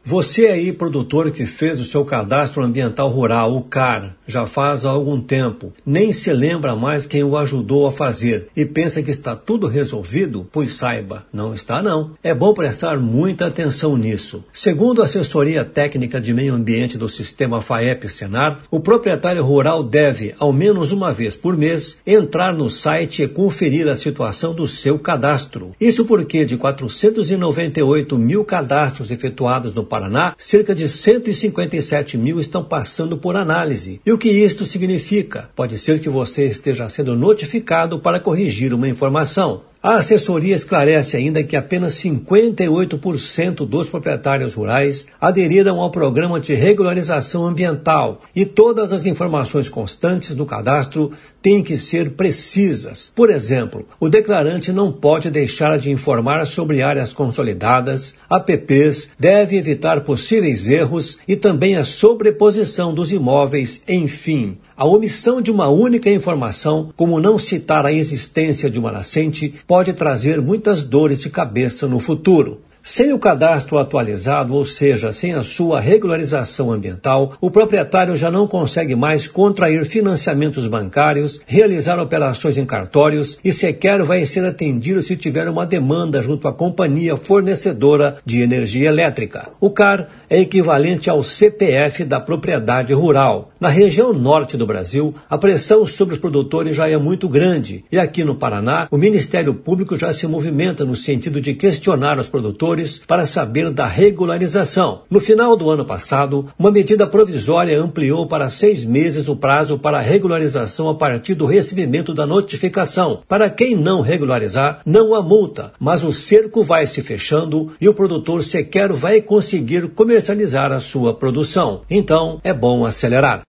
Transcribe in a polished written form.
Você aí, produtor que fez o seu cadastro ambiental rural, o CAR, já faz há algum tempo, nem se lembra mais quem o ajudou a fazer e pensa que está tudo resolvido? Pois saiba, não está não. É bom prestar muita atenção nisso. Segundo a assessoria técnica de meio ambiente do sistema FAEP-Senar, o proprietário rural deve, ao menos uma vez por mês, entrar no site e conferir a situação do seu cadastro. Isso porque de 498 mil cadastros efetuados no Paraná, cerca de 157 mil estão passando por análise. E o que isto significa? Pode ser que você esteja sendo notificado para corrigir uma informação. A assessoria esclarece ainda que apenas 58% dos proprietários rurais aderiram ao programa de regularização ambiental e todas as informações constantes no cadastro têm que ser precisas. Por exemplo, o declarante não pode deixar de informar sobre áreas consolidadas, APPs, deve evitar possíveis erros e também a sobreposição dos imóveis, enfim. A omissão de uma única informação, como não citar a existência de uma nascente, pode trazer muitas dores de cabeça no futuro. Sem o cadastro atualizado, ou seja, sem a sua regularização ambiental, o proprietário já não consegue mais contrair financiamentos bancários, realizar operações em cartórios e sequer vai ser atendido se tiver uma demanda junto à companhia fornecedora de energia elétrica. O CAR é equivalente ao CPF da propriedade rural. Na região norte do Brasil, a pressão sobre os produtores já é muito grande e aqui no Paraná, o Ministério Público já se movimenta no sentido de questionar os produtores para saber da regularização. No final do ano passado, uma medida provisória ampliou para 6 meses o prazo para a regularização a partir do recebimento da notificação. Para quem não regularizar, não há multa, mas o cerco vai se fechando e o produtor sequer vai conseguir comercializar a sua produção. Então, é bom acelerar.